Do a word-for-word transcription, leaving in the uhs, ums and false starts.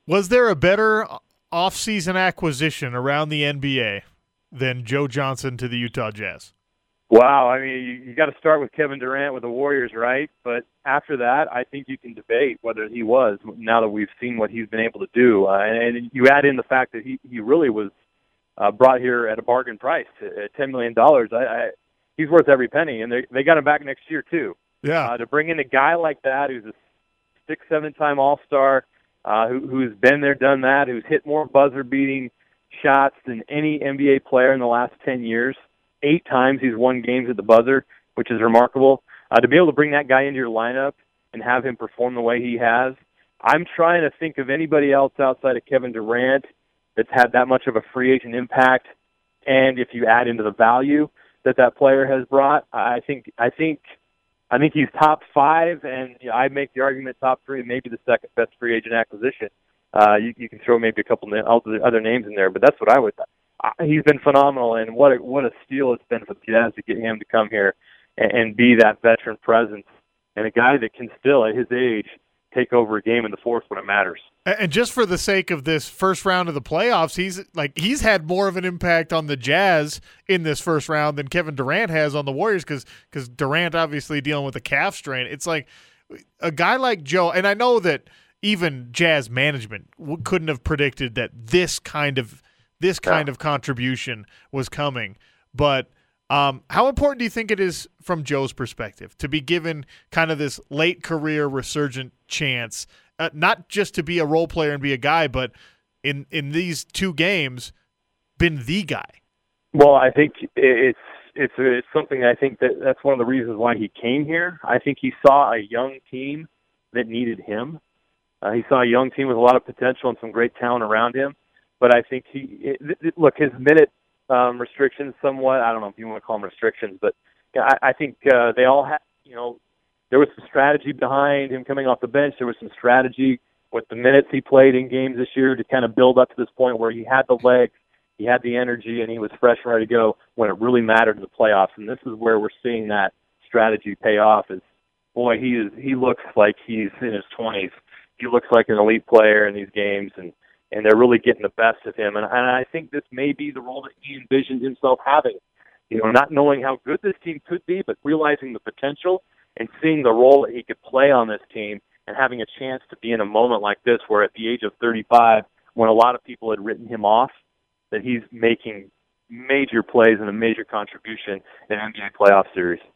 Was there a better offseason acquisition around the N B A than Joe Johnson to the Utah Jazz? Wow, I mean, you, you got to start with Kevin Durant with the Warriors, right? But after that, I think you can debate whether he was, now that we've seen what he's been able to do. Uh, and, and you add in the fact that he, he really was uh, brought here at a bargain price, at ten million dollars. I, I, he's worth every penny, and they, they got him back next year, too. Yeah. Uh, to bring in a guy like that who's a six, seven-time All-Star, uh, who, who's been there, done that, who's hit more buzzer-beating shots than any N B A player in the last ten years. Eight times he's won games at the buzzer, which is remarkable. Uh, to be able to bring that guy into your lineup and have him perform the way he has, I'm trying to think of anybody else outside of Kevin Durant that's had that much of a free agent impact. And if you add into the value that that player has brought, I think I think I think he's top five, and you know, I make the argument top three, maybe the second best free agent acquisition. Uh, you, you can throw maybe a couple other names in there, but that's what I would. Uh, he's been phenomenal, and what a, what a steal it's been for the Jazz to get him to come here and, and be that veteran presence and a guy that can still, at his age, take over a game in the fourth when it matters. And just for the sake of this first round of the playoffs, he's like he's had more of an impact on the Jazz in this first round than Kevin Durant has on the Warriors, because because Durant obviously dealing with a calf strain. It's like a guy like Joe, and I know that even Jazz management couldn't have predicted that this kind of this kind yeah. of contribution was coming. But um, how important do you think it is from Joe's perspective to be given kind of this late career resurgent chance? Uh, not just to be a role player and be a guy, but in in these two games, been the guy. Well, I think it's it's it's something. I think that that's one of the reasons why he came here. I think he saw a young team that needed him. Uh, he saw a young team with a lot of potential and some great talent around him. But I think he it, it, look his minute um, restrictions, somewhat. I don't know if you want to call them restrictions, but I, I think uh, they all have. You know. There was some strategy behind him coming off the bench. There was some strategy with the minutes he played in games this year to kind of build up to this point where he had the legs, he had the energy, and he was fresh and ready to go when it really mattered in the playoffs. And this is where we're seeing that strategy pay off. Is boy, he is he looks like he's in his twenties. He looks like an elite player in these games, and, and they're really getting the best of him. And, and I think this may be the role that he envisioned himself having. You know, not knowing how good this team could be, but realizing the potential and seeing the role that he could play on this team and having a chance to be in a moment like this where at the age of thirty-five, when a lot of people had written him off, that he's making major plays and a major contribution in an N B A playoff series.